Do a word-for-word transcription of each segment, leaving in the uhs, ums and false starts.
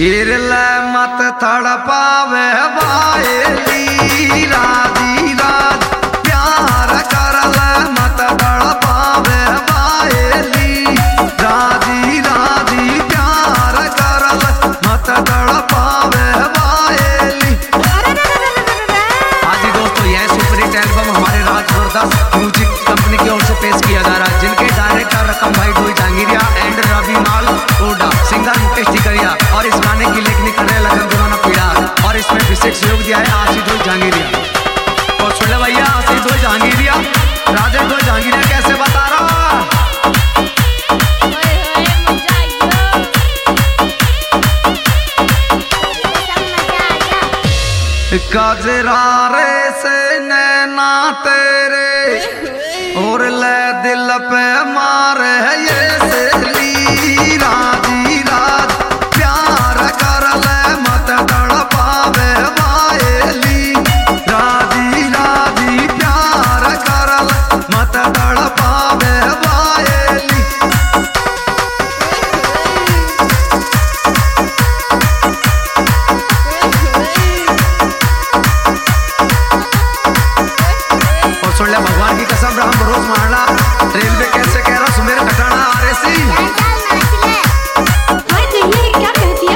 हिरले मत तड़पावे बाएली राधी राज प्यार करले मत तड़पावे बाएली राधी राधी प्यार करले मत तड़पावे बाएली। आज दोस्तों यह सुपरहिट एल्बम हमारे राज जबरदस्त म्यूजिक कंपनी की ओर से पेश किया जा रहा है, जिनके डायरेक्टर रकम भाई डोई जहांगीरिया एंड रवि माल ओडा, सिंगर मुकेश टिकरिया और इस गाने की लेखनी कर रहे लखन दुराना पीड़ा और इसमें विशेष सहयोग दिया है आशीष डोई जहांगीरिया। और सुन भैया आशीष डोई जहांगीरिया राजेश डोई जहांगीरिया कैसे बता रहा कजरारे से नैना तेरे और ले दिल पे मारे ये सेली राजी राज प्यार कर ले मत तड़पावे बाएली राजी राजी प्यार कर ले मत तड़पावे बाएली। सुन ले भगवान की कसम राम भरोस मारना रेलवे कैसे कह रहा सुमेर घटाना आरएसी क्या कह दिया?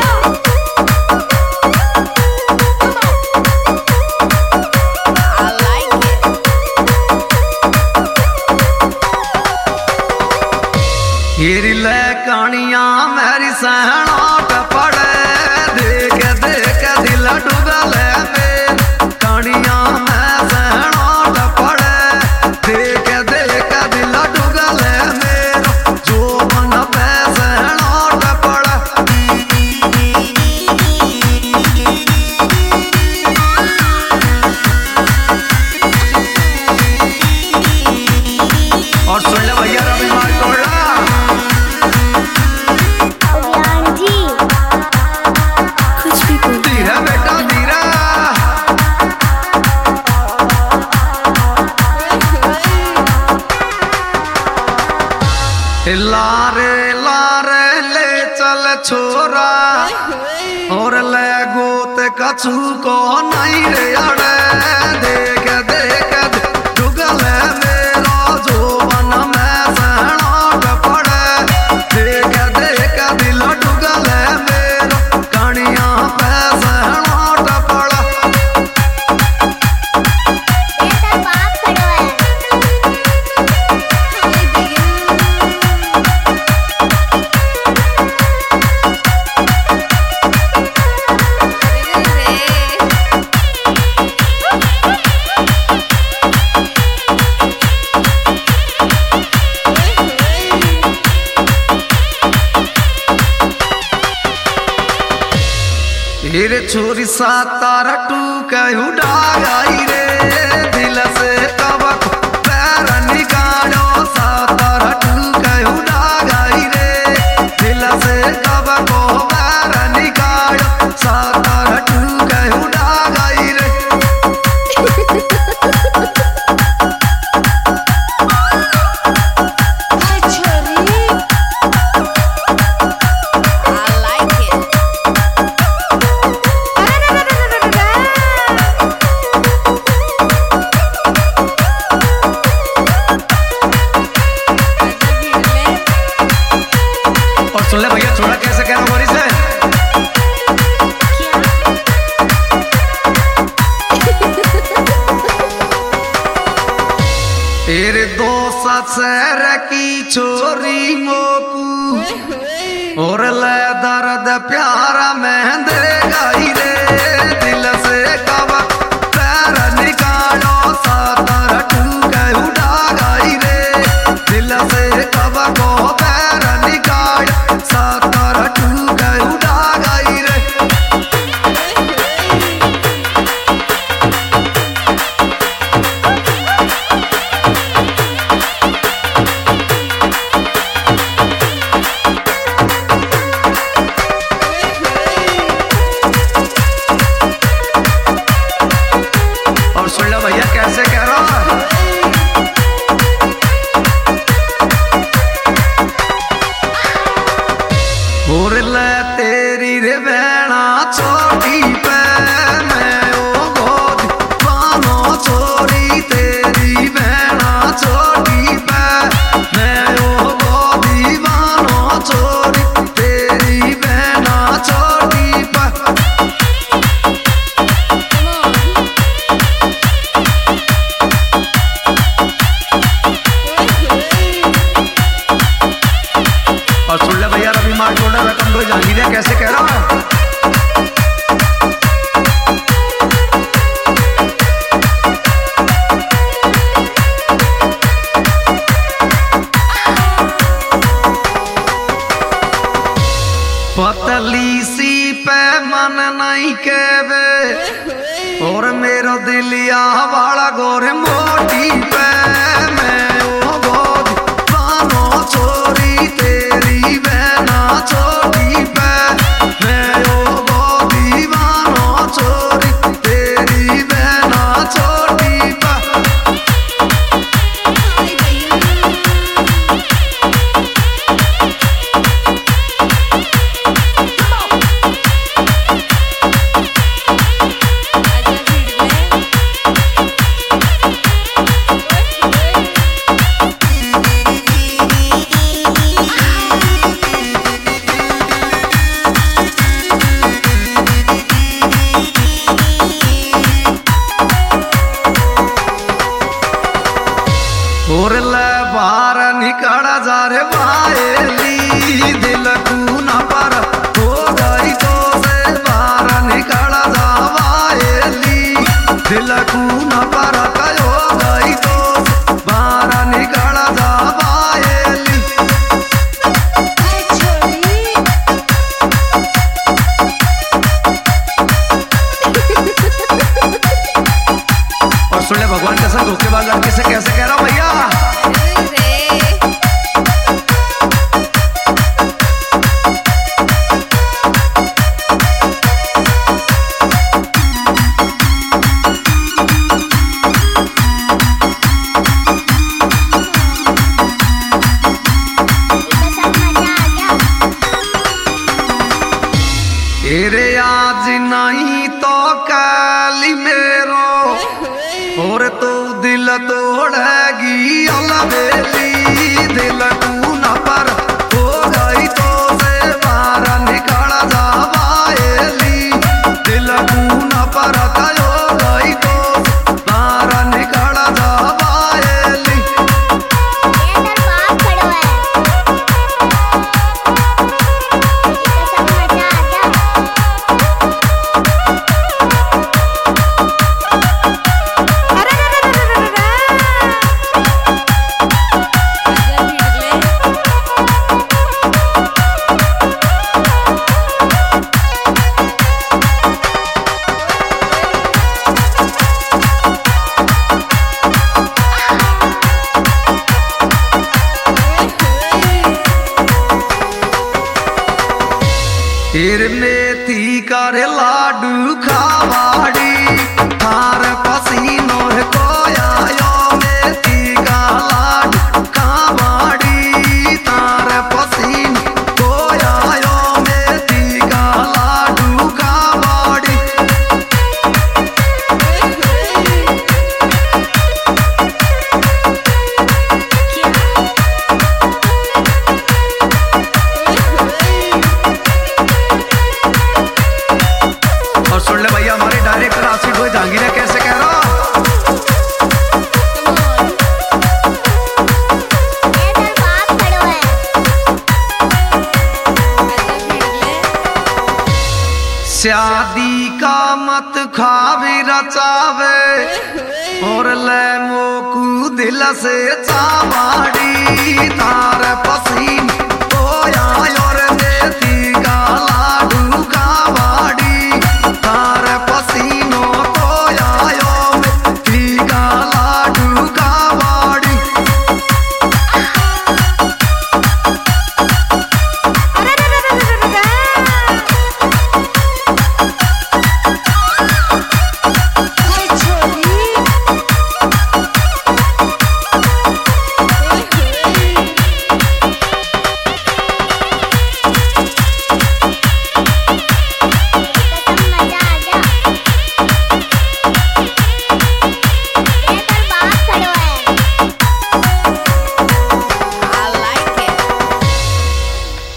हिरले कहानियां मेरी सहनाट पड़े देख देख दिल डूबले में कहानियां मैं सहनाट पड़े देख देख दिल डूबले में जो मन पे सहनाट पड़े। और सुन ले भैया रवि मार तोड़ा धीरे बेटा धीरे लारे लारे ले चल छोरा और ले गोत कछु को नहीं रे अड़े देख देख डुगले मेरा जो मन में सहनाट पड़े देख देख दिल डुगले मेरा कहानियां पे सहनाट पड़ा। रे छोरी सा तारा टू कहू डागाई रे दिल से कबक पैर निकालो सा तारा टू कहू डागाई रे दिल से कबक पैर निकालो सा तारा टू कहू डागाई रे। सुन ले भैया छोड़ा कैसे कह रहा हूँ से तेरे दो ससुर की छोरी मोकू और ले दर्द प्यारा में दे गई रे दिल से कब पैर निकालो सा तारा टू कहू डागाई रे दिल से कब को पैर निकाल सा तारा टू कहू डागाई रे। और सुन लो भैया कैसे कह रहा और ले तेरी रे कैसे कह रहा है। पतली सी पे मन नहीं केवे और मेरो दिलिया वाला गोरे मोटी पे मैं ओ गोद बानो छोरी तेरी बहना छोटी पे मैं ओ गोदी बानो छोरी तेरी बहना छोटी पे। और ले बाहर निकल जा रे भाईली दिल को न पर हो गई तो से बाहर निकल जा भाईली दिल को न पर हो गई तो बाहर निकल जा भाईली। और सुन ले भगवान कसम धोखेबाज लड़के से कैसे कह रहा हूं भैया। तेरे आज नहीं तो काली मेरो और तो दिल तोड़ेगी अलबेली दिल को न पर हो गई तो से बाहर निकल जा भाईली दिल को न पर हो गई तो बाहर निकल जा भाईली। फिर मेथी कर लाडू खावाड़ी थार पसीनो को आयो मेथी का लाडू खावाड़ी थार पसीनो को आयो मेथी का लाडू खावाड़ी। और सुन ले भैया हमारे डायरेक्टर आसिफ भाई जहांगीर कैसे कह रहा। शादी का मत खावी रचावे और ले मोकू दिल से चावाड़ी तार पसीना